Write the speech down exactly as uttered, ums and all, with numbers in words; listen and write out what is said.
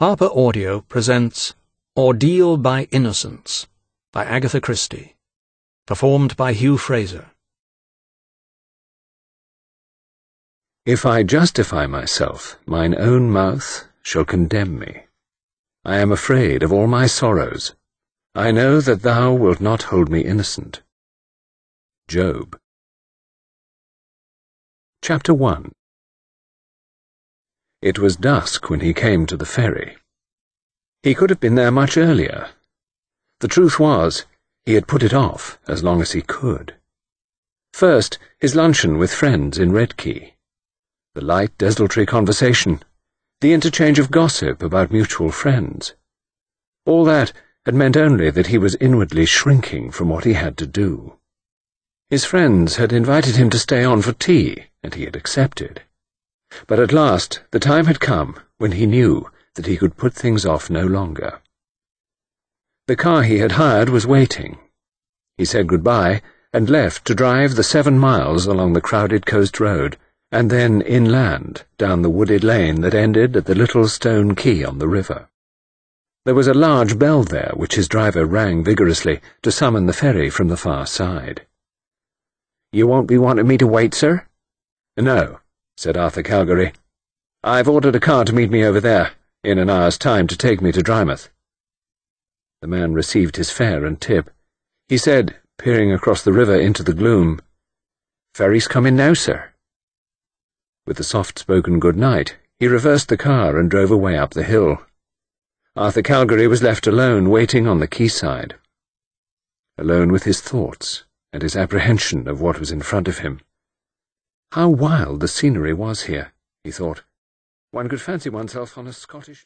Harper Audio presents Ordeal by Innocence by Agatha Christie, performed by Hugh Fraser. If I justify myself, mine own mouth shall condemn me. I am afraid of all my sorrows. I know that thou wilt not hold me innocent. Job. Chapter one. It was dusk when he came to the ferry. He could have been there much earlier. The truth was, he had put it off as long as he could. First, his luncheon with friends in Redkey. The light, desultory conversation, the interchange of gossip about mutual friends. All that had meant only that he was inwardly shrinking from what he had to do. His friends had invited him to stay on for tea, and he had accepted. But at last the time had come when he knew that he could put things off no longer. The car he had hired was waiting. He said goodbye and left to drive the seven miles along the crowded coast road, and then inland down the wooded lane that ended at the little stone quay on the river. There was a large bell there which his driver rang vigorously to summon the ferry from the far side. "You won't be wanting me to wait, sir?" "No," said Arthur Calgary. "I've ordered a car to meet me over there, in an hour's time, to take me to Drymouth." The man received his fare and tip. He said, peering across the river into the gloom, "Ferry's coming now, sir." With a soft-spoken good night, he reversed the car and drove away up the hill. Arthur Calgary was left alone, waiting on the quayside. Alone with his thoughts and his apprehension of what was in front of him. How wild the scenery was here, he thought. One could fancy oneself on a Scottish...